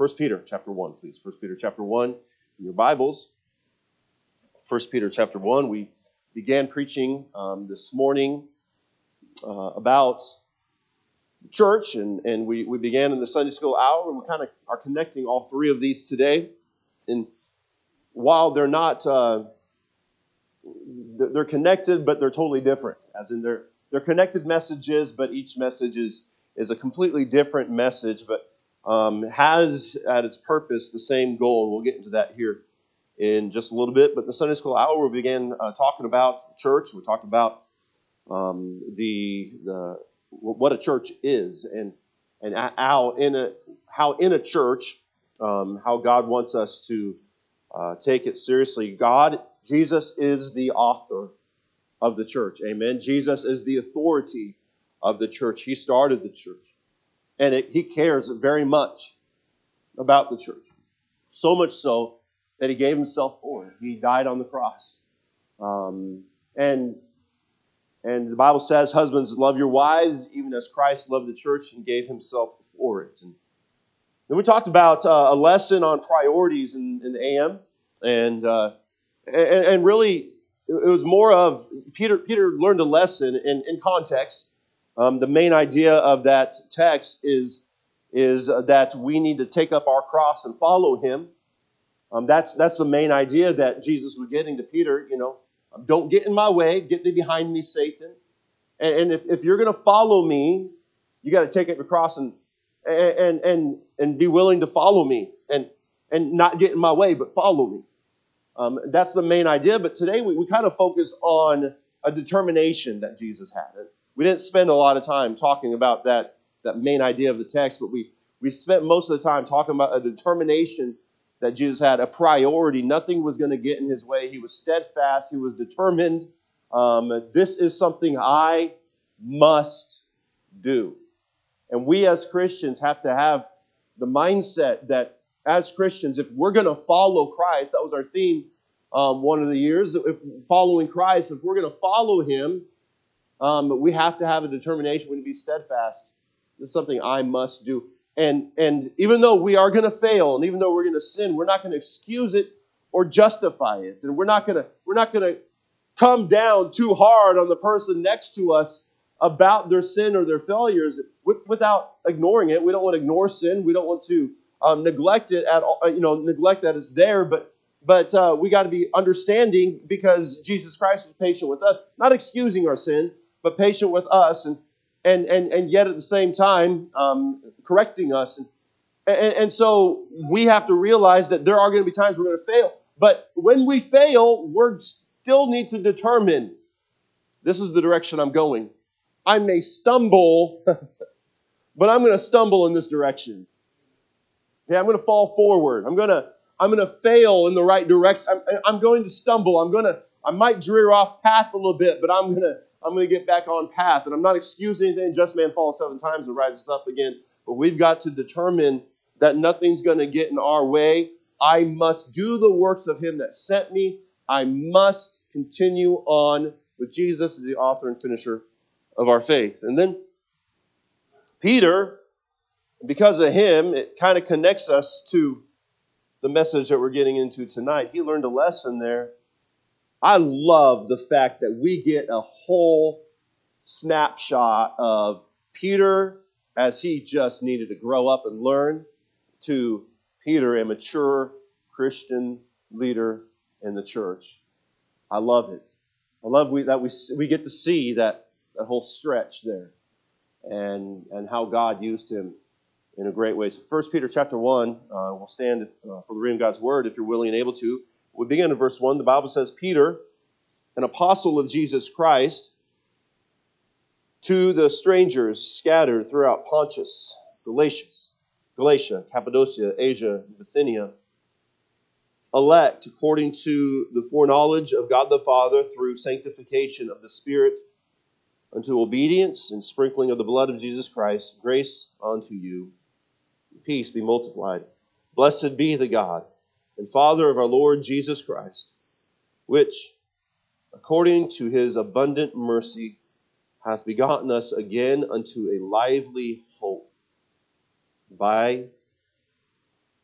1 Peter chapter 1, please. 1 Peter chapter 1 in your Bibles. 1 Peter chapter 1. We began preaching this morning about the church, and we began in the Sunday school hour, and we kind of are connecting all three of these today. And while they're not, they're connected, but they're totally different. As in they're connected messages, but each message is a completely different message, but has at its purpose the same goal. And we'll get into that here in just a little bit. But the Sunday school hour, we began talking about church. We talked about what a church is, and how in a church, how God wants us to take it seriously. Jesus is the author of the church. Amen. Jesus is the authority of the church. He started the church. And He cares very much about the church. So much so that He gave Himself for it. He died on the cross. And the Bible says, husbands, love your wives, even as Christ loved the church and gave Himself for it. And then we talked about a lesson on priorities in the AM. And really, it was more of, Peter learned a lesson in context. The main idea of that text is that we need to take up our cross and follow Him. That's the main idea that Jesus was getting to Peter. Don't get in my way. Get thee behind me, Satan. And if you're going to follow me, you got to take up your cross and be willing to follow me and not get in my way, but follow me. That's the main idea. But today we kind of focus on a determination that Jesus had. We didn't spend a lot of time talking about that main idea of the text, but we spent most of the time talking about a determination that Jesus had, a priority. Nothing was going to get in His way. He was steadfast. He was determined. This is something I must do. And we as Christians have to have the mindset that as Christians, if we're going to follow Christ, that was our theme one of the years, following Christ, if we're going to follow Him, we have to have a determination. We need to be steadfast. This is something I must do. And even though we are going to fail, and even though we're going to sin, we're not going to excuse it or justify it. And we're not going to come down too hard on the person next to us about their sin or their failures without ignoring it. We don't want to ignore sin. We don't want to neglect it at all. Neglect that it's there. But we got to be understanding, because Jesus Christ was patient with us, not excusing our sin, but patient with us, and yet at the same time correcting us. And so we have to realize that there are going to be times we're going to fail. But when we fail, we still need to determine, this is the direction I'm going. I may stumble, but I'm going to stumble in this direction. Yeah, I'm going to fall forward. I'm going to fail in the right direction. I'm going to stumble. I might veer off path a little bit, but I'm going to get back on path. And I'm not excusing anything. Just man falls 7 times and rises up again. But we've got to determine that nothing's going to get in our way. I must do the works of Him that sent me. I must continue on with Jesus as the author and finisher of our faith. And then Peter, because of him, it kind of connects us to the message that we're getting into tonight. He learned a lesson there. I love the fact that we get a whole snapshot of Peter as he just needed to grow up and learn, to Peter, a mature Christian leader in the church. I love it. I love that we get to see that whole stretch there, and how God used him in a great way. So 1 Peter chapter 1, we'll stand for the reading of God's word if you're willing and able to. We begin in verse 1. The Bible says, Peter, an apostle of Jesus Christ, to the strangers scattered throughout Pontus, Galatia, Cappadocia, Asia, Bithynia, elect according to the foreknowledge of God the Father through sanctification of the Spirit, unto obedience and sprinkling of the blood of Jesus Christ, grace unto you, peace be multiplied. Blessed be the God and Father of our Lord Jesus Christ, which, according to His abundant mercy, hath begotten us again unto a lively hope by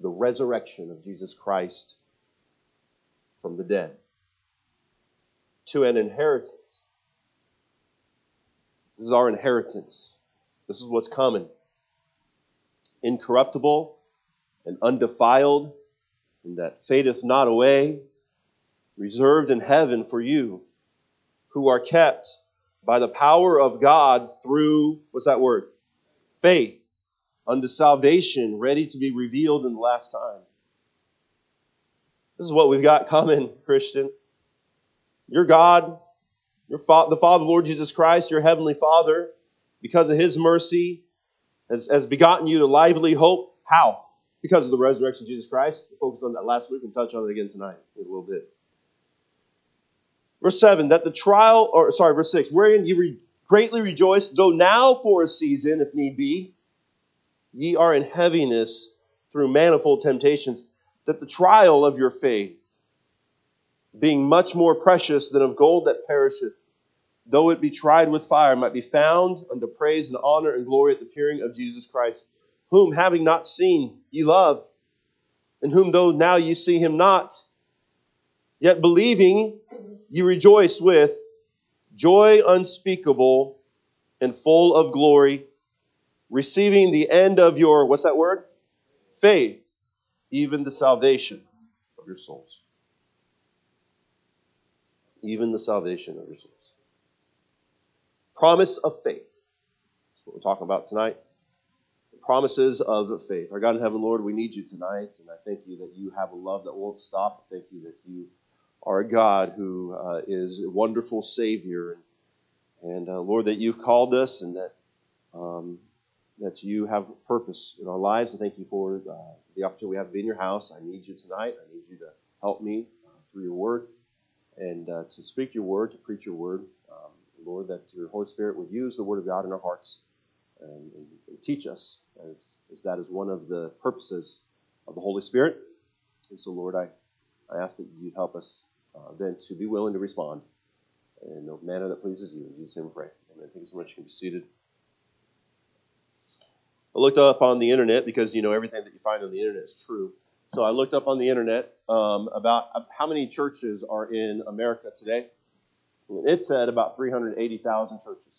the resurrection of Jesus Christ from the dead, to an inheritance. This is our inheritance. This is what's coming. Incorruptible and undefiled, and that fadeth not away, reserved in heaven for you, who are kept by the power of God through, what's that word? Faith, unto salvation, ready to be revealed in the last time. This is what we've got coming, Christian. Your God, the Father, Lord Jesus Christ, your heavenly Father, because of His mercy, has begotten you to lively hope. How? Because of the resurrection of Jesus Christ. We focused on that last week and touch on it again tonight in a little bit. Verse 7, verse 6, wherein ye greatly rejoice, though now for a season, if need be, ye are in heaviness through manifold temptations, that the trial of your faith, being much more precious than of gold that perisheth, though it be tried with fire, might be found unto praise and honor and glory at the appearing of Jesus Christ, whom having not seen ye love, and whom though now ye see him not, yet believing ye rejoice with joy unspeakable and full of glory, receiving the end of your, what's that word? Faith, even the salvation of your souls. Even the salvation of your souls. Promise of faith. That's what we're talking about tonight. The promises of faith. Our God in heaven, Lord, we need you tonight, and I thank you that you have a love that won't stop. I thank you that you are a God who is a wonderful Savior, and Lord, that you've called us, and that you have purpose in our lives. I thank you for the opportunity we have to be in your house. I need you tonight. I need you to help me through your word, and to speak your word, to preach your word. Lord, that your Holy Spirit would use the word of God in our hearts and teach us, as that is one of the purposes of the Holy Spirit. And so, Lord, I ask that you'd help us then to be willing to respond in a manner that pleases you. In Jesus' name we pray. Amen. Thank you so much. You can be seated. I looked up on the internet, because, everything that you find on the internet is true. So I looked up on the internet about how many churches are in America today. It said about 380,000 churches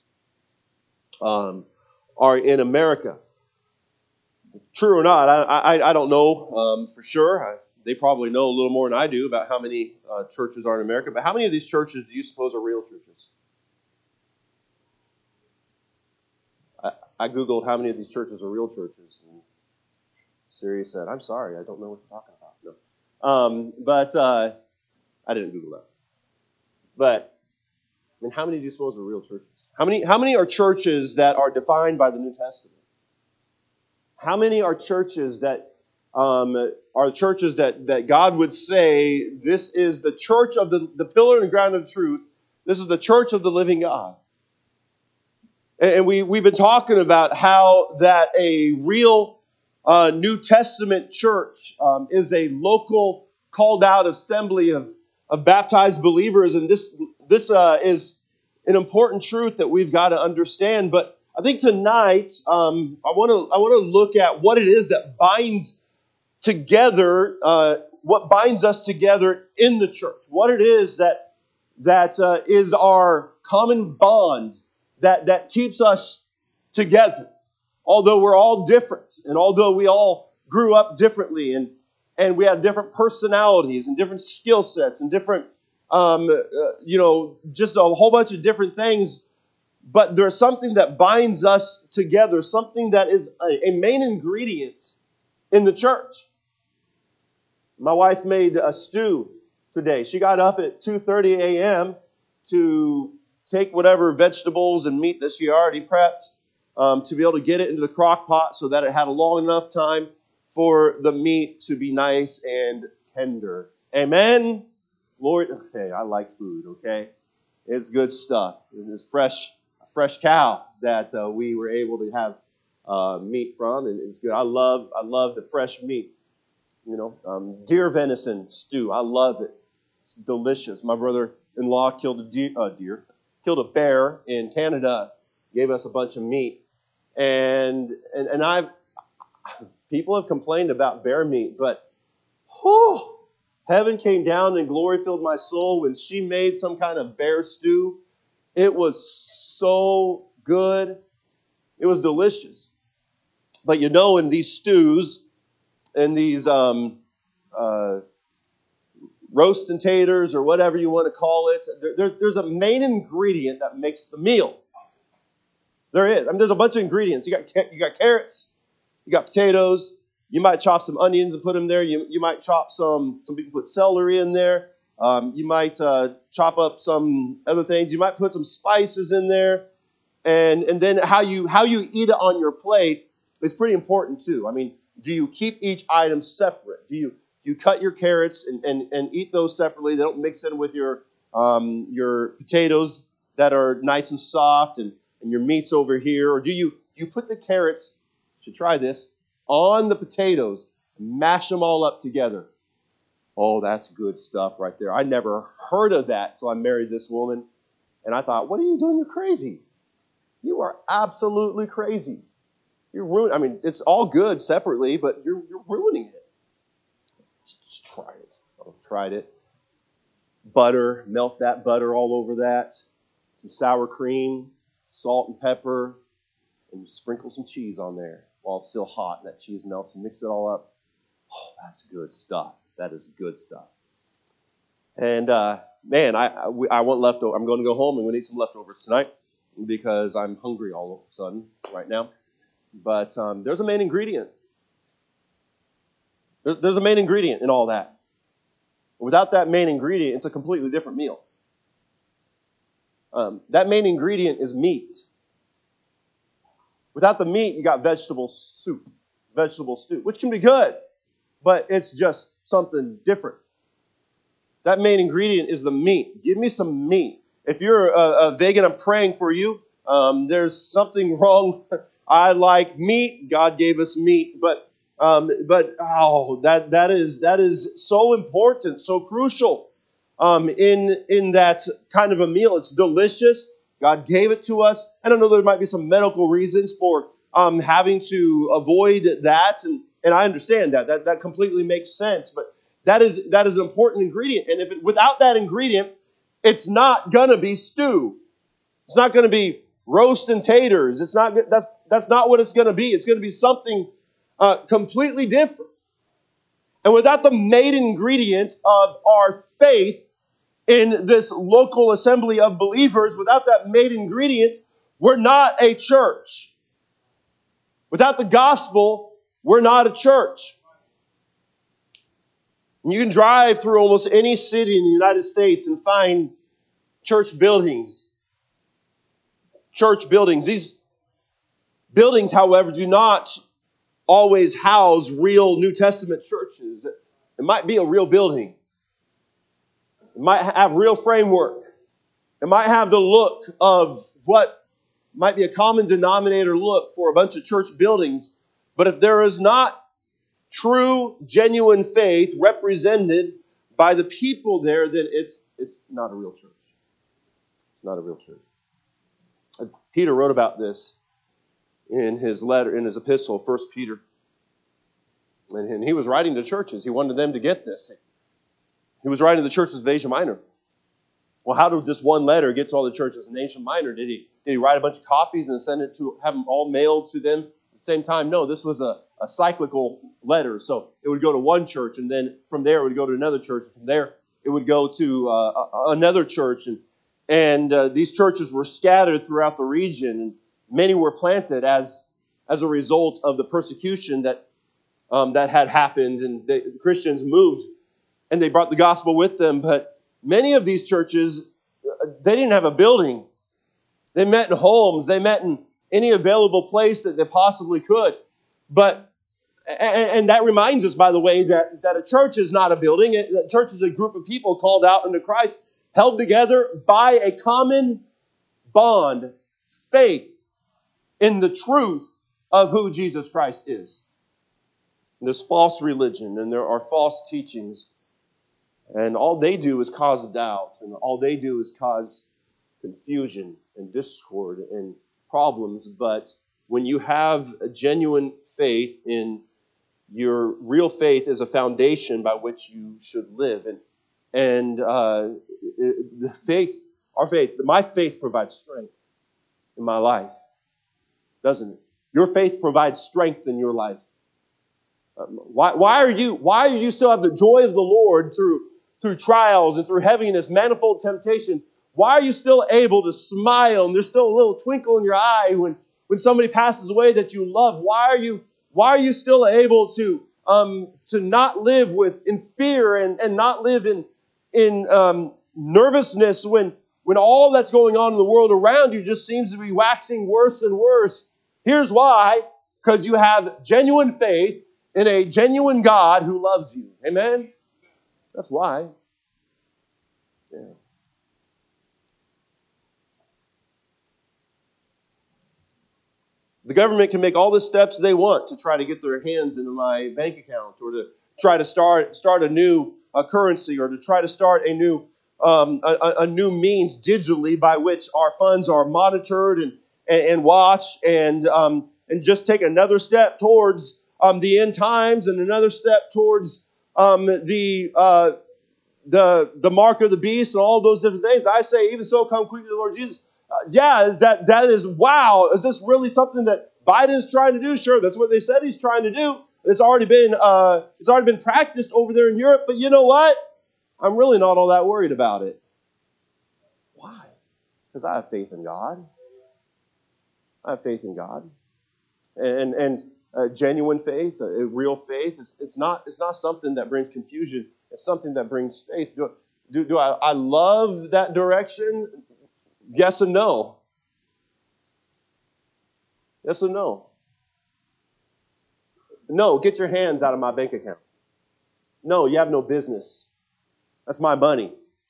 are in America. True or not, I don't know for sure. They probably know a little more than I do about how many churches are in America. But how many of these churches do you suppose are real churches? I Googled how many of these churches are real churches. And Siri said, I'm sorry, I don't know what you're talking about. No. I didn't Google that. But how many do you suppose are real churches? How many are churches that are defined by the New Testament? How many are churches that God would say, this is the church of the pillar and ground of truth. This is the church of the living God. And we've been talking about how that a real New Testament church is a local, called out assembly of baptized believers. And this is an important truth that we've got to understand. But I think tonight I want to look at what it is that binds together, what binds us together in the church. What it is that is our common bond that keeps us together. Although we're all different, and although we all grew up differently, and we have different personalities and different skill sets and different, just a whole bunch of different things, but there's something that binds us together, something that is a main ingredient in the church. My wife made a stew today. She got up at 2:30 a.m. to take whatever vegetables and meat that she already prepped to be able to get it into the crock pot so that it had a long enough time for the meat to be nice and tender. Amen? Lord, okay, I like food, okay? It's good stuff. It's fresh cow that we were able to have meat from, and it's good. I love the fresh meat. Deer venison stew. I love it. It's delicious. My brother-in-law killed a bear in Canada, gave us a bunch of meat, and People have complained about bear meat, but whew, heaven came down and glory filled my soul when she made some kind of bear stew. It was so good. It was delicious. But you know, in these stews, in these roast and taters or whatever you want to call it, there's a main ingredient that makes the meal. There is. I mean, there's a bunch of ingredients. You got carrots, you got potatoes. You might chop some onions and put them there. You might chop some people put celery in there. You might chop up some other things. You might put some spices in there. And then how you eat it on your plate is pretty important too. I mean, do you keep each item separate? Do you cut your carrots and eat those separately? They don't mix in with your potatoes that are nice and soft and your meat's over here? Or do you put the carrots, you should try this, on the potatoes and mash them all up together? Oh, that's good stuff right there. I never heard of that until I married this woman. And I thought, what are you doing? You're crazy. You are absolutely crazy. You're ruining. I mean, it's all good separately, but you're ruining it. Just try it. I tried it. Butter, melt that butter all over that. Some sour cream, salt and pepper, and you sprinkle some cheese on there while it's still hot. And that cheese melts and mix it all up. Oh, that's good stuff. That is good stuff. And man, I want leftover. I'm going to go home and we need some leftovers tonight because I'm hungry all of a sudden right now. But there's a main ingredient. There's a main ingredient in all that. Without that main ingredient, it's a completely different meal. That main ingredient is meat. Without the meat, you got vegetable soup, vegetable stew, which can be good, but it's just something different. That main ingredient is the meat. Give me some meat. If you're a vegan, I'm praying for you. There's something wrong. I like meat. God gave us meat, but that is so important, so crucial in that kind of a meal. It's delicious. God gave it to us. I don't know, there might be some medical reasons for having to avoid that, and I understand that completely makes sense. But that is an important ingredient, and without that ingredient, it's not gonna be stew. It's not gonna be roast and taters. It's not. That's not what it's gonna be. It's gonna be something completely different. And without the main ingredient of our faith in this local assembly of believers, without that main ingredient, we're not a church. Without the gospel, we're not a church. And you can drive through almost any city in the United States and find church buildings. Church buildings. These buildings, however, do not always house real New Testament churches. It might be a real building. It might have real framework. It might have the look of what might be a common denominator look for a bunch of church buildings. But if there is not true, genuine faith represented by the people there, then it's not a real church. It's not a real church. Peter wrote about this in his letter, in his epistle, 1 Peter. And he was writing to churches. He wanted them to get this. He was writing to the churches of Asia Minor. Well, how did this one letter get to all the churches in Asia Minor? Did he write a bunch of copies and send it to, have them all mailed to them at the same time? No, this was a cyclical letter. So it would go to one church, and then from there it would go to another church. From there it would go to another church. And these churches were scattered throughout the region, and many were planted as a result of the persecution that had happened, and the Christians moved, and they brought the gospel with them. But many of these churches, they didn't have a building. They met in homes. They met in any available place that they possibly could. But and that reminds us, by the way, that a church is not a building. A church is a group of people called out into Christ, held together by a common bond, faith in the truth of who Jesus Christ is. There's false religion and there are false teachings, and all they do is cause doubt, and all they do is cause confusion and discord and problems. But when you have a genuine faith in your real faith is a foundation by which you should live. And the faith, our faith, my faith provides strength in my life, doesn't it? Your faith provides strength in your life. Why are you still have the joy of the Lord through trials and through heaviness, manifold temptations? Why are you still able to smile and there's still a little twinkle in your eye when somebody passes away that you love? Why are you still able to not live in fear and not live in nervousness when all that's going on in the world around you just seems to be waxing worse and worse? Here's why: because you have genuine faith in a genuine God who loves you. Amen? That's why. Yeah. The government can make all the steps they want to try to get their hands into my bank account, or to try to start a new currency, or to try to start a new means digitally by which our funds are monitored and watched, and just take another step towards the end times, and another step towards the mark of the beast and all those different things. I say, even so, come quickly, the Lord Jesus. That is, wow. Is this really something that Biden's trying to do? Sure, that's what they said he's trying to do. It's already been practiced over there in Europe. But you know what? I'm really not all that worried about it. Why? Because I have faith in God. I have faith in God, and genuine faith, a real faith. It's not something that brings confusion. It's something that brings faith. Do I love that direction? Yes and no. Yes and no. No, get your hands out of my bank account. No, you have no business. That's my money.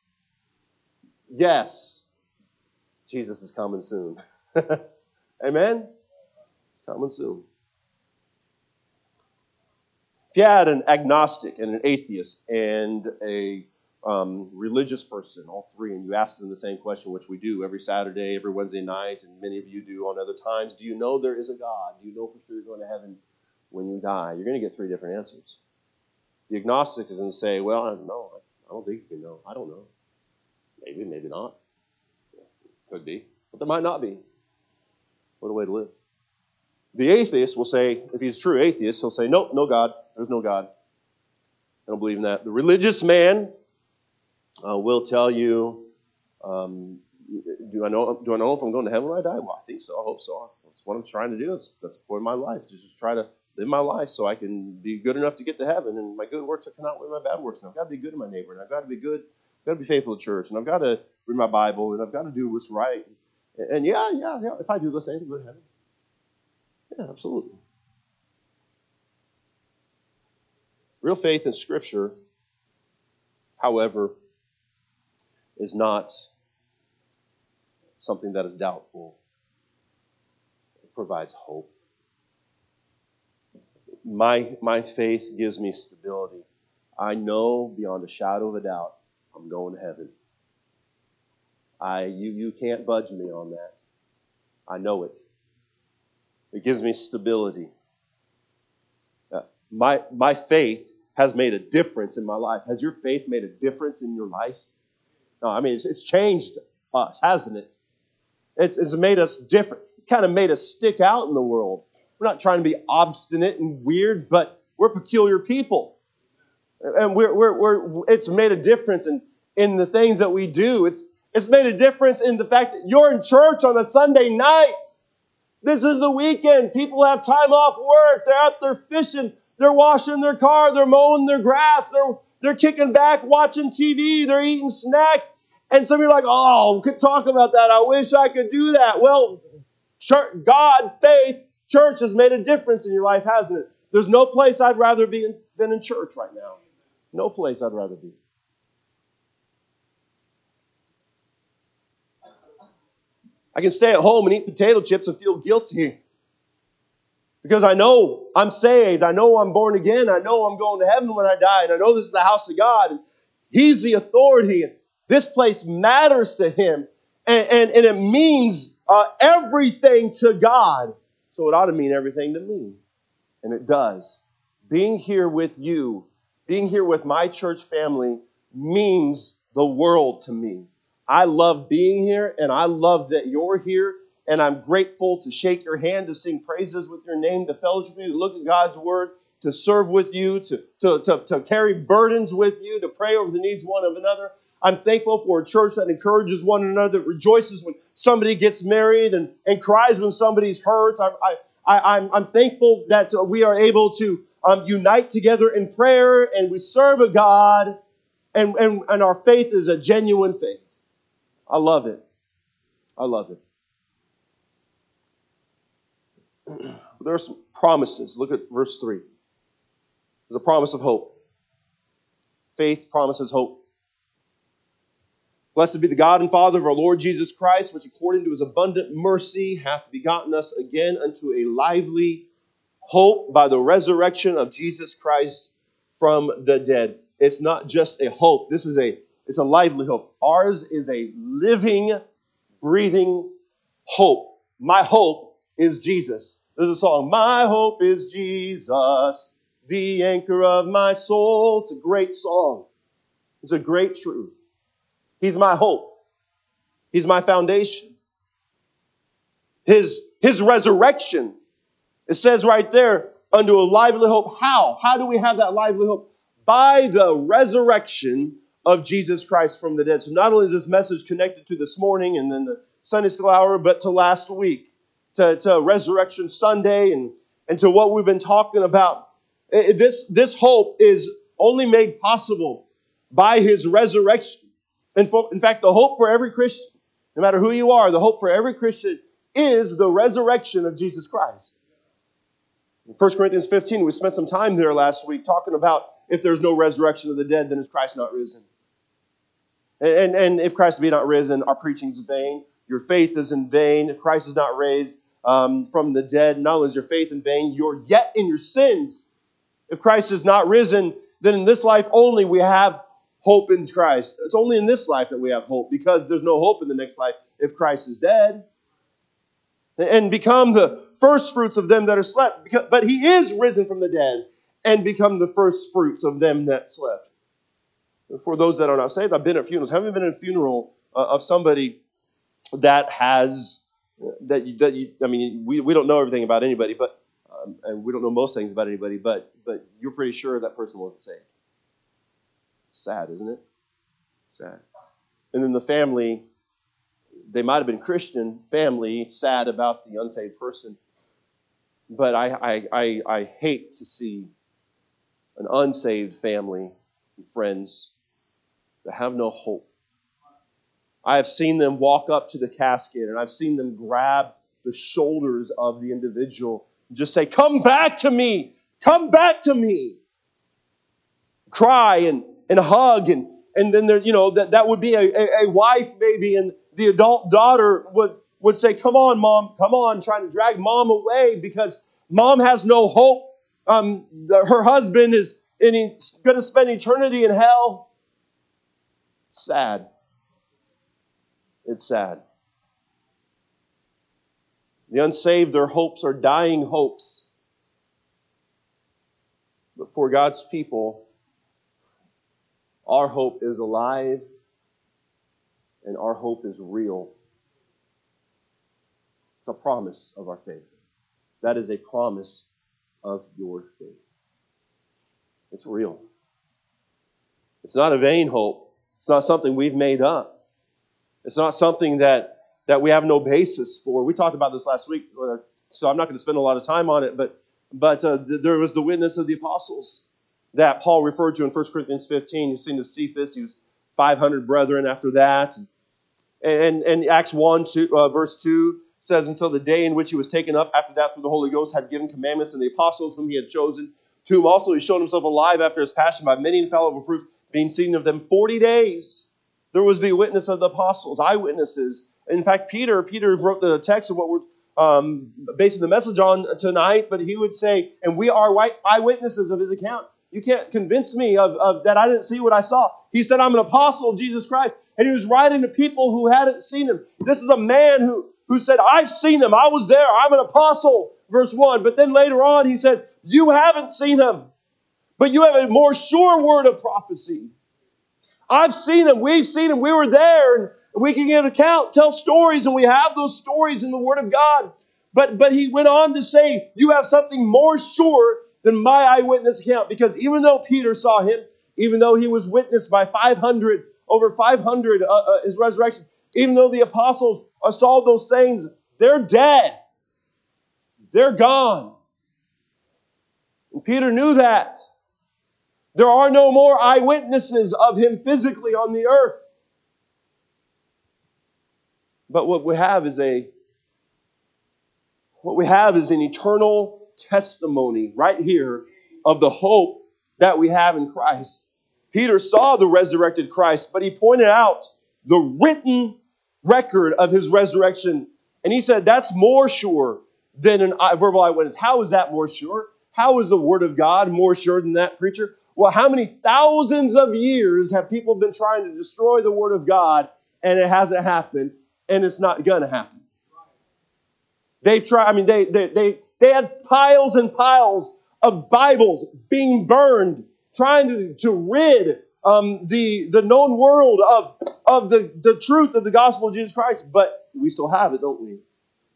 Yes, Jesus is coming soon. Amen? It's coming soon. If you had an agnostic and an atheist and a religious person, all three, and you ask them the same question, which we do every Saturday, every Wednesday night, and many of you do on other times: do you know there is a God? Do you know for sure you're going to heaven when you die? You're going to get three different answers. The agnostic is going to say, well, no, I don't think you can know. I don't know. Maybe, maybe not. Could be. But there might not be. What a way to live. The atheist will say, if he's a true atheist, he'll say, nope, no God. There's no God. I don't believe in that. The religious man will tell you, do I know if I'm going to heaven when I die? Well, I think so. I hope so. That's what I'm trying to do. That's the point of my life, to just try to live my life so I can be good enough to get to heaven, and my good works will come out with my bad works. And I've got to be good to my neighbor, and I've got to be good. I've got to be faithful to church, and I've got to read my Bible, and I've got to do what's right. And yeah. If I do those things, I'll go to heaven. Yeah, absolutely. Real faith in Scripture, however, is not something that is doubtful. It provides hope. My faith gives me stability. I know beyond a shadow of a doubt I'm going to heaven. You can't budge me on that. I know it. It gives me stability. My faith has made a difference in my life. Has your faith made a difference in your life? No, I mean, it's changed us, hasn't it? It's made us different. It's kind of made us stick out in the world. We're not trying to be obstinate and weird, but we're peculiar people. And it's made a difference in the things that we do. It's made a difference in the fact that you're in church on a Sunday night. This is the weekend. People have time off work. They're out there fishing. They're washing their car. They're mowing their grass. They're kicking back, watching TV. They're eating snacks. And some of you are like, oh, we could talk about that. I wish I could do that. Well, church, God, faith, church has made a difference in your life, hasn't it? There's no place I'd rather be than in church right now. No place I'd rather be. I can stay at home and eat potato chips and feel guilty because I know I'm saved. I know I'm born again. I know I'm going to heaven when I die. And I know this is the house of God. And He's the authority. And this place matters to Him. And it means everything to God. So it ought to mean everything to me. And it does. Being here with you, being here with my church family means the world to me. I love being here, and I love that you're here, and I'm grateful to shake your hand, to sing praises with your name, to fellowship with you, to look at God's word, to serve with you, to carry burdens with you, to pray over the needs one of another. I'm thankful for a church that encourages one another, that rejoices when somebody gets married and cries when somebody's hurt. I'm thankful that we are able to unite together in prayer, and we serve a God, and our faith is a genuine faith. I love it. I love it. There are some promises. Look at verse 3. There's a promise of hope. Faith promises hope. Blessed be the God and Father of our Lord Jesus Christ, which according to his abundant mercy hath begotten us again unto a lively hope by the resurrection of Jesus Christ from the dead. It's not just a hope. It's a lively hope. Ours is a living, breathing hope. My hope is Jesus. There's a song, my hope is Jesus, the anchor of my soul. It's a great song. It's a great truth. He's my hope. He's my foundation. His resurrection, it says right there, unto a lively hope. How? How do we have that lively hope? By the resurrection of Jesus Christ from the dead. So not only is this message connected to this morning and then the Sunday school hour, but to last week, to Resurrection Sunday and to what we've been talking about. This hope is only made possible by his resurrection. In fact, the hope for every Christian, no matter who you are, the hope for every Christian is the resurrection of Jesus Christ. In 1 Corinthians 15, we spent some time there last week talking about if there's no resurrection of the dead, then is Christ not risen? And if Christ be not risen, our preaching is vain. Your faith is in vain. If Christ is not raised from the dead, not only is your faith in vain, you're yet in your sins. If Christ is not risen, then in this life only we have hope in Christ. It's only in this life that we have hope, because there's no hope in the next life if Christ is dead. And become the first fruits of them that are slept. But he is risen from the dead and become the first fruits of them that slept. For those that are not saved, I've been at funerals. Haven't been at a funeral of somebody that has, I mean, we don't know everything about anybody, but and we don't know most things about anybody, but you're pretty sure that person wasn't saved. It's sad, isn't it? Sad. And then the family, they might have been Christian family, sad about the unsaved person. But I hate to see an unsaved family and friends that have no hope. I have seen them walk up to the casket, and I've seen them grab the shoulders of the individual and just say, "Come back to me! Come back to me!" Cry and hug, and then there, that would be a wife maybe, and the adult daughter would say, "Come on, Mom, come on," trying to drag Mom away because Mom has no hope. Her husband is going to spend eternity in hell. Sad. It's sad. The unsaved, their hopes are dying hopes. But for God's people, our hope is alive and our hope is real. It's a promise of our faith. That is a promise of your faith. It's real. It's not a vain hope. It's not something we've made up. It's not something that we have no basis for. We talked about this last week, so I'm not going to spend a lot of time on it, but there was the witness of the apostles that Paul referred to in 1 Corinthians 15. You've seen the Cephas. He was 500 brethren after that. And Acts 1, verse 2 says, until the day in which he was taken up, after that through the Holy Ghost had given commandments, and the apostles whom he had chosen, to whom also he showed himself alive after his passion by many infallible proofs, being seen of them 40 days. There was the witness of the apostles, eyewitnesses. In fact, Peter wrote the text of what we're basing the message on tonight, but he would say, and we are eyewitnesses of his account. You can't convince me of that I didn't see what I saw. He said, I'm an apostle of Jesus Christ. And he was writing to people who hadn't seen him. This is a man who said, I've seen him. I was there. I'm an apostle verse 1. But then later on, he says, you haven't seen him, but you have a more sure word of prophecy. I've seen him. We've seen him. We were there, and we can give an account, tell stories, and we have those stories in the Word of God. But he went on to say, you have something more sure than my eyewitness account. Because even though Peter saw him, even though he was witnessed by over 500, his resurrection, even though the apostles saw those sayings, they're dead. They're gone. And Peter knew that. There are no more eyewitnesses of him physically on the earth. But what we have is an eternal testimony right here of the hope that we have in Christ. Peter saw the resurrected Christ, but he pointed out the written record of his resurrection. And he said that's more sure than a verbal eyewitness. How is that more sure? How is the Word of God more sure than that, preacher? Well, how many thousands of years have people been trying to destroy the Word of God, and it hasn't happened, and it's not going to happen? They've tried. I mean, they had piles and piles of Bibles being burned, trying to rid the known world of the truth of the gospel of Jesus Christ. But we still have it, don't we?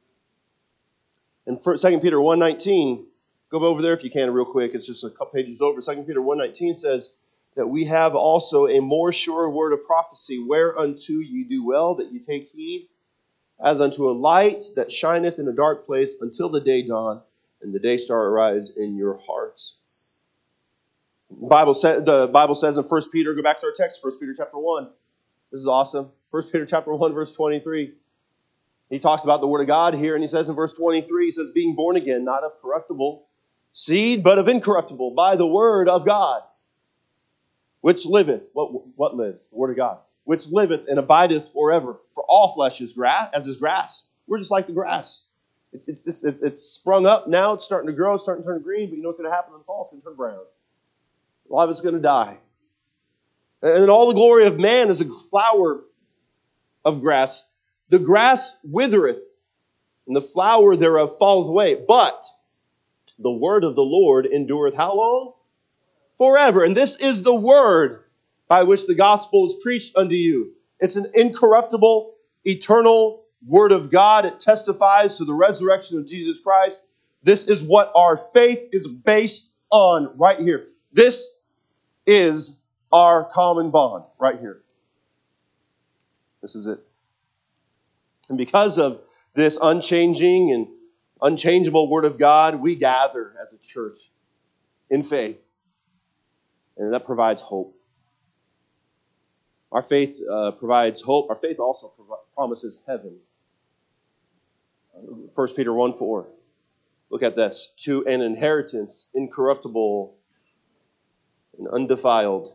In 2 Peter 1:19, go over there if you can real quick. It's just a couple pages over. 2 Peter 1:19 says that we have also a more sure word of prophecy, whereunto ye do well that ye take heed, as unto a light that shineth in a dark place until the day dawn and the day star arise in your hearts. The Bible says in 1 Peter, go back to our text, 1 Peter chapter 1. This is awesome. 1 Peter chapter 1, verse 23. He talks about the Word of God here, and he says in verse 23, he says, being born again, not of corruptible seed, but of incorruptible, by the Word of God, which liveth. What lives? The Word of God. Which liveth and abideth forever. For all flesh is grass, as is grass. We're just like the grass. It's sprung up now. It's starting to grow. It's starting to turn green. But you know what's going to happen in the fall? It's going to turn brown. A lot of it's going to die. And then all the glory of man is a flower of grass. The grass withereth, and the flower thereof falleth away. But the word of the Lord endureth how long? Forever. And this is the word by which the gospel is preached unto you. It's an incorruptible, eternal word of God. It testifies to the resurrection of Jesus Christ. This is what our faith is based on right here. This is our common bond right here. This is it. And because of this unchanging and unchangeable word of God, we gather as a church in faith. And that provides hope. Our faith provides hope. Our faith also promises heaven. 1 Peter 1:4. Look at this. To an inheritance incorruptible and undefiled.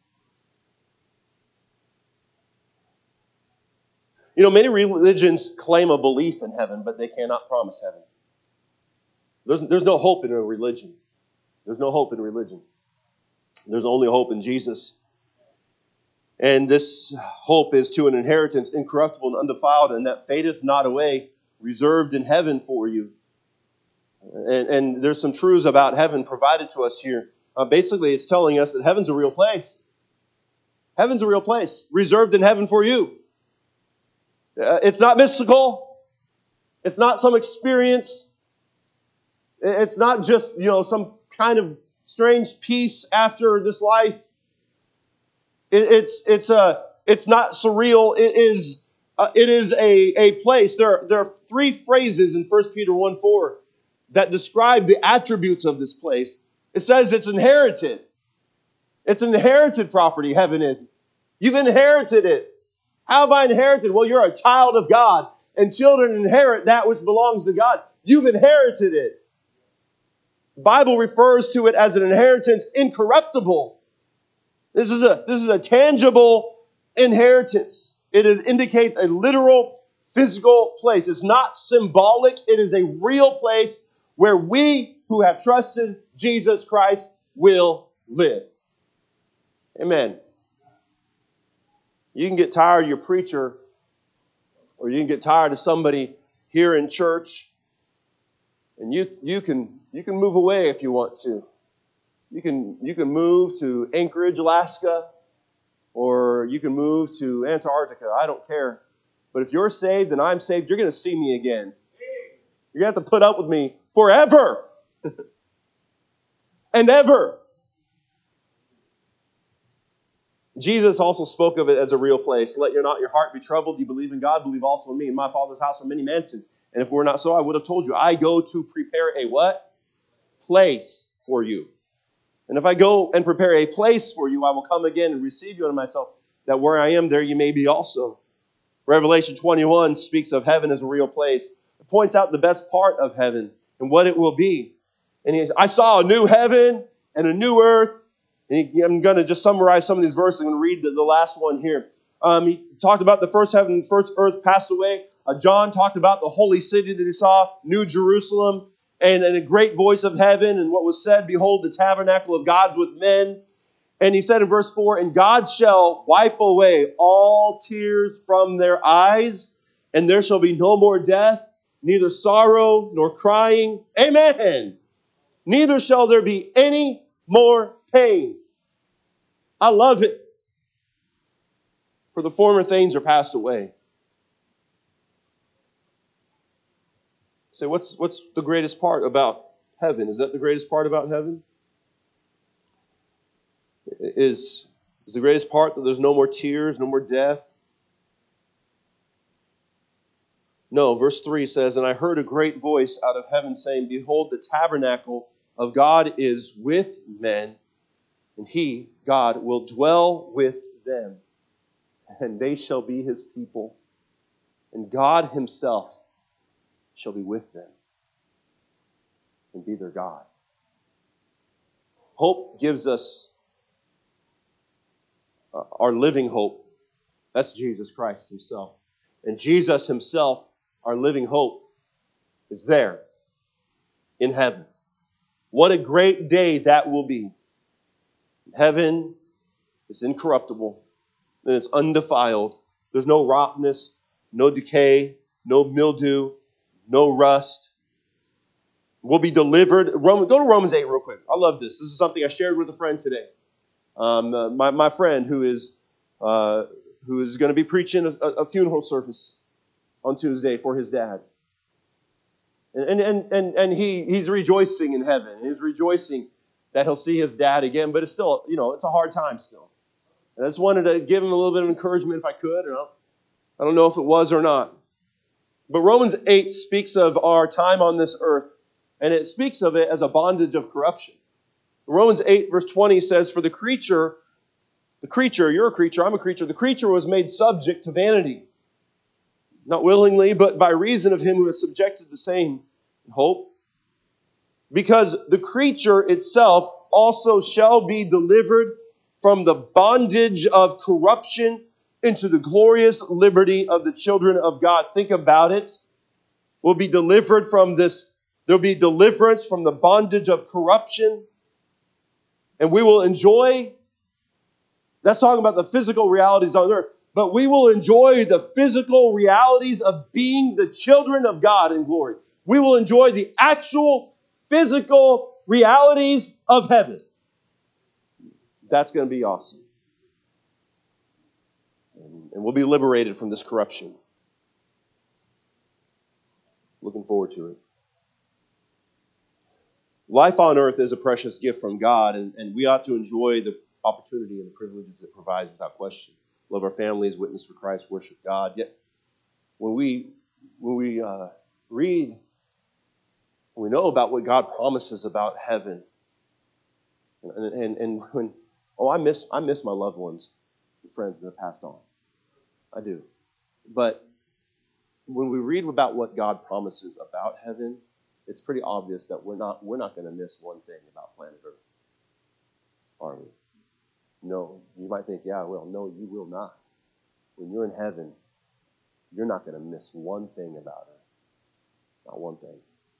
You know, many religions claim a belief in heaven, but they cannot promise heaven. There's no hope in a religion. There's no hope in religion. There's only hope in Jesus. And this hope is to an inheritance incorruptible and undefiled, and that fadeth not away, reserved in heaven for you. And there's some truths about heaven provided to us here. Basically, it's telling us that heaven's a real place. Heaven's a real place, reserved in heaven for you. It's not mystical. It's not some experience. It's not just, some kind of strange peace after this life. It's not surreal. It is a place. There are three phrases in 1 Peter 1:4 that describe the attributes of this place. It says it's inherited. It's an inherited property, heaven is. You've inherited it. How have I inherited? Well, you're a child of God, and children inherit that which belongs to God. You've inherited it. The Bible refers to it as an inheritance incorruptible. This is a tangible inheritance. It indicates a literal, physical place. It's not symbolic. It is a real place where we who have trusted Jesus Christ will live. Amen. You can get tired of your preacher, or you can get tired of somebody here in church And you can move away if you want to. You can move to Anchorage, Alaska, or you can move to Antarctica. I don't care. But if you're saved and I'm saved, you're going to see me again. You're going to have to put up with me forever and ever. Jesus also spoke of it as a real place. Let not your heart be troubled. You believe in God, believe also in me. In my Father's house are many mansions. And if we're not so, I would have told you. I go to prepare a what? Place for you. And if I go and prepare a place for you, I will come again and receive you unto myself, that where I am, there you may be also. Revelation 21 speaks of heaven as a real place. It points out the best part of heaven and what it will be. And he says, I saw a new heaven and a new earth. And I'm going to just summarize some of these verses. I'm going to read the last one here. He talked about the first heaven and first earth passed away. John talked about the holy city that he saw, New Jerusalem, and a great voice of heaven. And what was said, behold, the tabernacle of God's with men. And he said in verse 4, and God shall wipe away all tears from their eyes, and there shall be no more death, neither sorrow nor crying. Amen. Neither shall there be any more pain. I love it. For the former things are passed away. Say, what's the greatest part about heaven? Is that the greatest part about heaven? Is the greatest part that there's no more tears, no more death? No, verse 3 says, and I heard a great voice out of heaven saying, behold, the tabernacle of God is with men, and he, God, will dwell with them, and they shall be his people, and God himself shall be with them and be their God. Hope gives us our living hope. That's Jesus Christ himself. And Jesus himself, our living hope, is there in heaven. What a great day that will be. Heaven is incorruptible and it's undefiled. There's no rottenness, no decay, no mildew, no rust. We'll be delivered. Go to Romans 8 real quick. I love this. This is something I shared with a friend today. My friend who is going to be preaching a funeral service on Tuesday for his dad. And he's rejoicing in heaven. He's rejoicing that he'll see his dad again, but it's still, it's a hard time still. And I just wanted to give him a little bit of encouragement if I could. I don't know if it was or not. But Romans 8 speaks of our time on this earth, and it speaks of it as a bondage of corruption. Romans 8 verse 20 says, for the creature, you're a creature, I'm a creature, the creature was made subject to vanity. Not willingly, but by reason of him who has subjected the same hope. Because the creature itself also shall be delivered from the bondage of corruption into the glorious liberty of the children of God. Think about it. We'll be delivered from this. There'll be deliverance from the bondage of corruption. And we will enjoy, that's talking about the physical realities on earth, but we will enjoy the physical realities of being the children of God in glory. We will enjoy the actual physical realities of heaven. That's going to be awesome. And we'll be liberated from this corruption. Looking forward to it. Life on earth is a precious gift from God, and we ought to enjoy the opportunity and the privileges it provides without question. Love our families, witness for Christ, worship God. Yet, when we read, we know about what God promises about heaven, and when I miss my loved ones, the friends that have passed on. I do, but when we read about what God promises about heaven, it's pretty obvious that we're not going to miss one thing about planet Earth, are we? No, you might think, yeah, well, no, you will not. When you're in heaven, you're not going to miss one thing about it. Not one thing.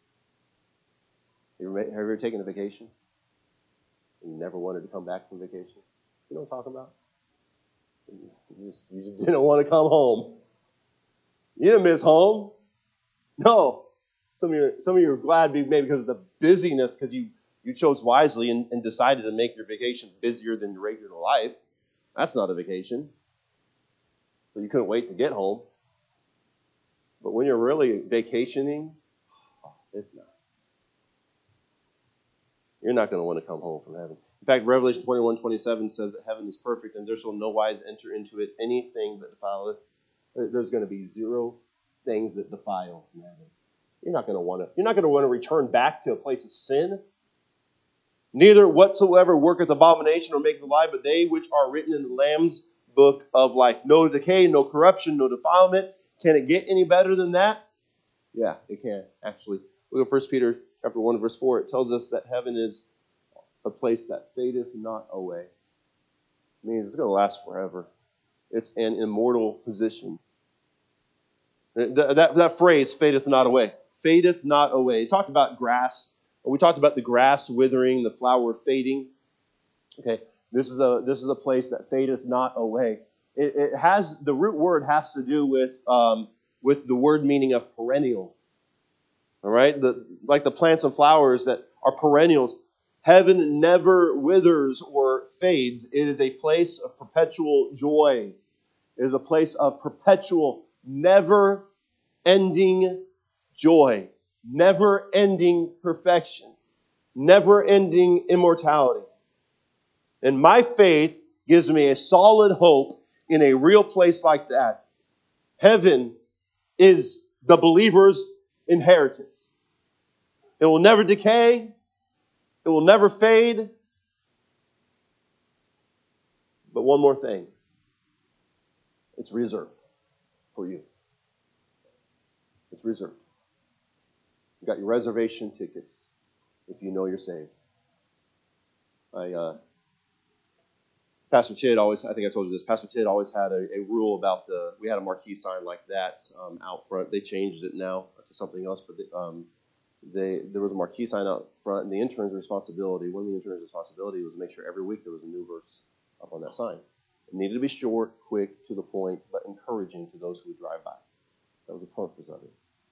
Have you ever taken a vacation and you never wanted to come back from vacation? You know what I'm talking about? You just didn't want to come home. You didn't miss home. No. some of you are glad maybe because of the busyness, because you chose wisely and decided to make your vacation busier than your regular life. That's not a vacation. So you couldn't wait to get home. But when you're really vacationing, it's nice. You're not going to want to come home from heaven. In fact, Revelation 21:27 says that heaven is perfect, and there shall no wise enter into it anything that defileth. There's going to be zero things that defile in heaven. You're not going to want to return back to a place of sin. Neither whatsoever worketh abomination or maketh a lie, but they which are written in the Lamb's book of life. No decay, no corruption, no defilement. Can it get any better than that? Yeah, it can, actually. Look at 1 Peter chapter 1, verse 4. It tells us that heaven is a place that fadeth not away. It means it's going to last forever. It's an immortal position. That phrase, fadeth not away. Fadeth not away. It talked about grass. We talked about the grass withering, the flower fading. Okay, this is a place that fadeth not away. It has, the root word has to do with the word meaning of perennial. All right, like the plants and flowers that are perennials. Heaven never withers or fades. It is a place of perpetual joy. It is a place of perpetual, never-ending joy, never-ending perfection, never-ending immortality. And my faith gives me a solid hope in a real place like that. Heaven is the believer's inheritance. It will never decay. It will never fade. But one more thing. It's reserved for you. It's reserved. You got your reservation tickets if you know you're saved. Pastor Tidd always, I think I told you this, Pastor Tidd always had a rule about we had a marquee sign like that out front. They changed it now to something else, but there was a marquee sign out front, and the intern's responsibility, one of the intern's responsibility was to make sure every week there was a new verse up on that sign. It needed to be short, quick, to the point, but encouraging to those who would drive by. That was the purpose of it.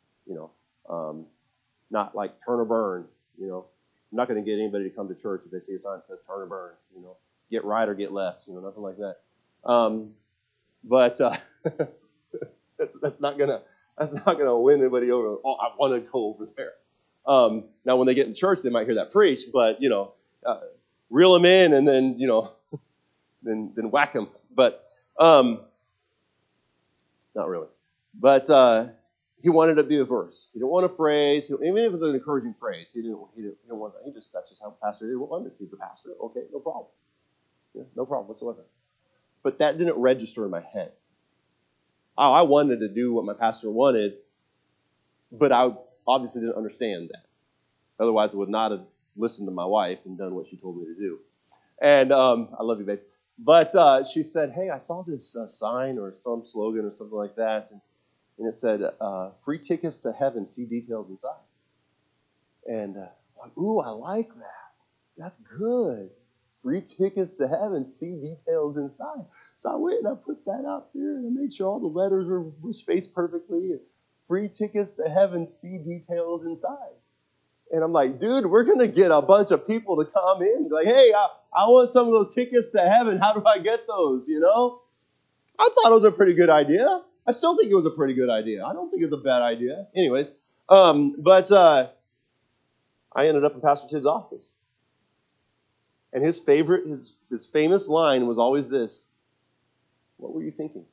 Not like turn or burn, I'm not going to get anybody to come to church if they see a sign that says turn or burn, get right or get left, nothing like that. But that's not gonna win anybody over. Oh, I want to go over there. Now, when they get in church, they might hear that preached, but reel them in and then then whack them. But not really. But he wanted it to be a verse. He didn't want a phrase, even if it was an encouraging phrase. He didn't want that. That's just how the pastor did it. He's the pastor. Okay, no problem. Yeah, no problem whatsoever. But that didn't register in my head. Oh, I wanted to do what my pastor wanted, but I obviously didn't understand that. Otherwise, I would not have listened to my wife and done what she told me to do. And I love you, babe. But she said, hey, I saw this sign or some slogan or something like that, and it said, free tickets to heaven, see details inside. And I'm like, ooh, I like that. That's good. Free tickets to heaven, see details inside. So I went and I put that out there and I made sure all the letters were spaced perfectly. And free tickets to heaven, see details inside. And I'm like, dude, we're going to get a bunch of people to come in. Like, hey, I want some of those tickets to heaven. How do I get those, I thought it was a pretty good idea. I still think it was a pretty good idea. I don't think it's a bad idea. Anyways, but I ended up in Pastor Tidd's office. And his famous line was always this: what were you thinking?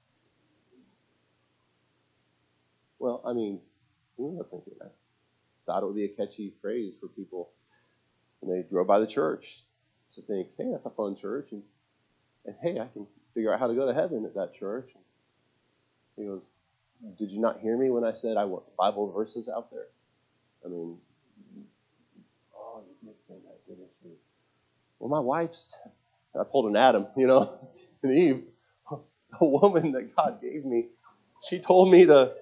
Well, I mean, who was thinking? I thought it would be a catchy phrase for people when they drove by the church to think, hey, that's a fun church. And hey, I can figure out how to go to heaven at that church. And he goes, did you not hear me when I said I want Bible verses out there? I mean, oh, you did say that, didn't you? Well, my wife's, I pulled an Adam, and Eve, the woman that God gave me, she told me to,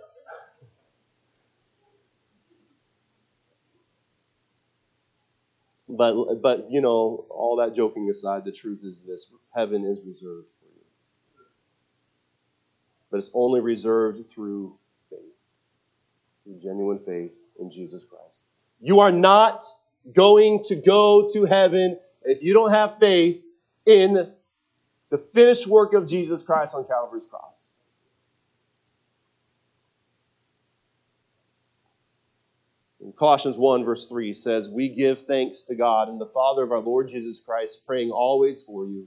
but all that joking aside, the truth is this: heaven is reserved for you. But it's only reserved through faith. through genuine faith in Jesus Christ. You are not going to go to heaven if you don't have faith in the finished work of Jesus Christ on Calvary's cross. In Colossians 1, verse 3 says, "We give thanks to God and the Father of our Lord Jesus Christ, praying always for you,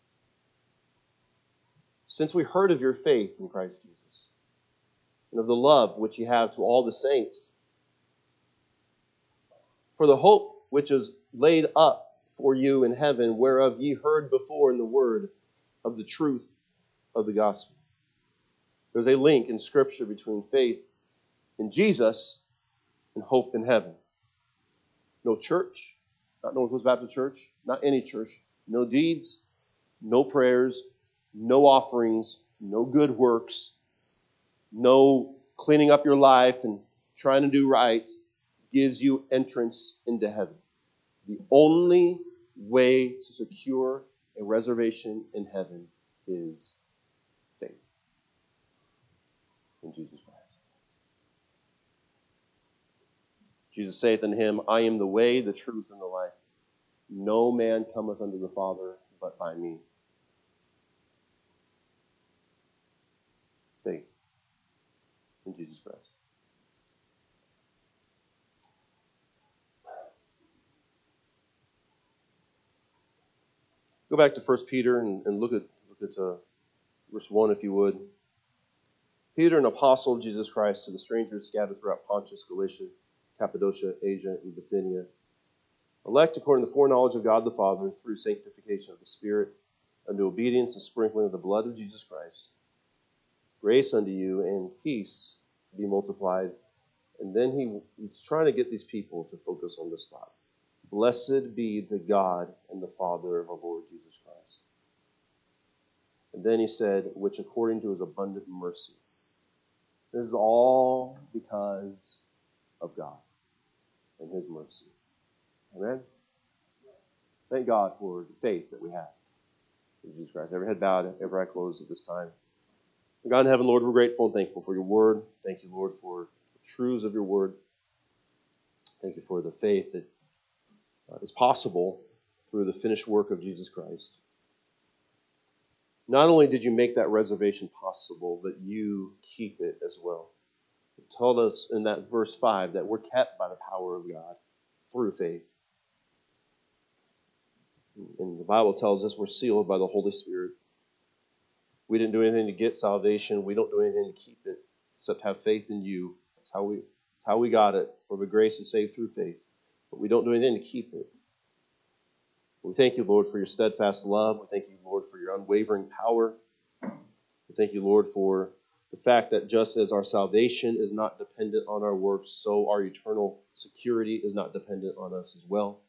since we heard of your faith in Christ Jesus, and of the love which you have to all the saints, for the hope which is laid up for you in heaven, whereof ye heard before in the word of the truth of the gospel." There's a link in Scripture between faith in Jesus and hope in heaven. No church, not Northwest Baptist Church, not any church, no deeds, no prayers, no offerings, no good works, no cleaning up your life and trying to do right gives you entrance into heaven. The only way to secure a reservation in heaven is faith in Jesus Christ. Jesus saith unto him, "I am the way, the truth, and the life. No man cometh unto the Father but by me." Faith in Jesus Christ. Go back to 1 Peter and look at verse 1, if you would. "Peter, an apostle of Jesus Christ, to the strangers scattered throughout Pontus, Galatia, Cappadocia, Asia, and Bithynia, elect according to the foreknowledge of God the Father, through sanctification of the Spirit, unto obedience and sprinkling of the blood of Jesus Christ. Grace unto you and peace be multiplied." And then he's trying to get these people to focus on this thought. "Blessed be the God and the Father of our Lord Jesus Christ." And then he said, "which according to his abundant mercy." This is all because of God and his mercy. Amen? Thank God for the faith that we have in Jesus Christ. Every head bowed, every eye closed at this time. God in heaven, Lord, we're grateful and thankful for your word. Thank you, Lord, for the truths of your word. Thank you for the faith that is possible through the finished work of Jesus Christ. Not only did you make that reservation possible, but you keep it as well. You told us in that verse 5 that we're kept by the power of God through faith. And the Bible tells us we're sealed by the Holy Spirit. We didn't do anything to get salvation. We don't do anything to keep it except have faith in you. That's how we got it. For the grace is saved through faith. But we don't do anything to keep it. We thank you, Lord, for your steadfast love. We thank you, Lord, for your unwavering power. We thank you, Lord, for the fact that just as our salvation is not dependent on our works, so our eternal security is not dependent on us as well.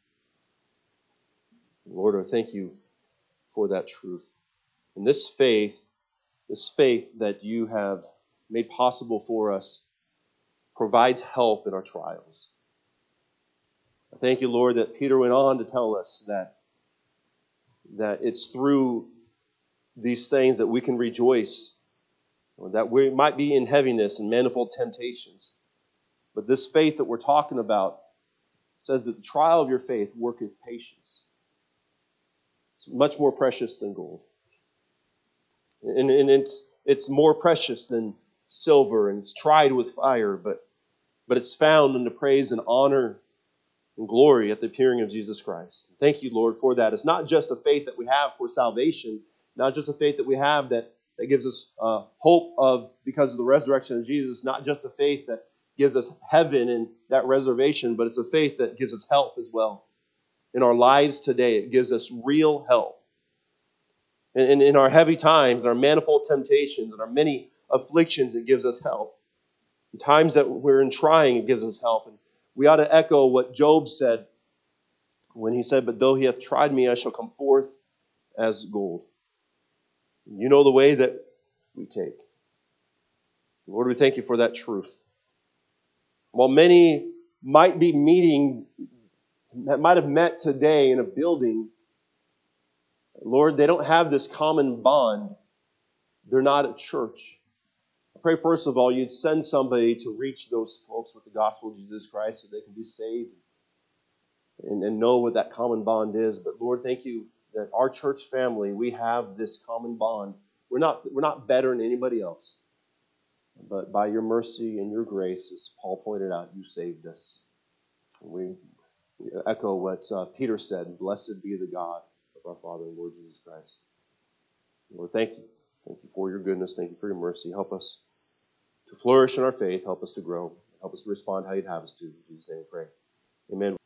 Lord, I thank you for that truth. And this faith that you have made possible for us provides help in our trials. I thank you, Lord, that Peter went on to tell us that it's through these things that we can rejoice, or that we might be in heaviness and manifold temptations. But this faith that we're talking about says that the trial of your faith worketh patience. It's much more precious than gold. And it's more precious than silver, and it's tried with fire, but it's found in the praise and honor and glory at the appearing of Jesus Christ. Thank you, Lord, for that. It's not just a faith that we have for salvation, not just a faith that we have that gives us hope of because of the resurrection of Jesus, not just a faith that gives us heaven and that reservation, but it's a faith that gives us help as well. In our lives today, it gives us real help. And in our heavy times, our manifold temptations, and our many afflictions, it gives us help. In times that we're in trying, it gives us help. And we ought to echo what Job said when he said, "But though he hath tried me, I shall come forth as gold." You know the way that we take. Lord, we thank you for that truth. While many might be meeting, that might have met today in a building, Lord, they don't have this common bond. They're not at church. I pray, first of all, you'd send somebody to reach those folks with the gospel of Jesus Christ so they can be saved and know what that common bond is. But Lord, thank you that our church family, we have this common bond. We're not better than anybody else. But by your mercy and your grace, as Paul pointed out, you saved us. We echo what Peter said, blessed be the God of our Father and Lord Jesus Christ. Lord, thank you. Thank you for your goodness. Thank you for your mercy. Help us to flourish in our faith. Help us to grow. Help us to respond how you'd have us to. In Jesus' name we pray. Amen.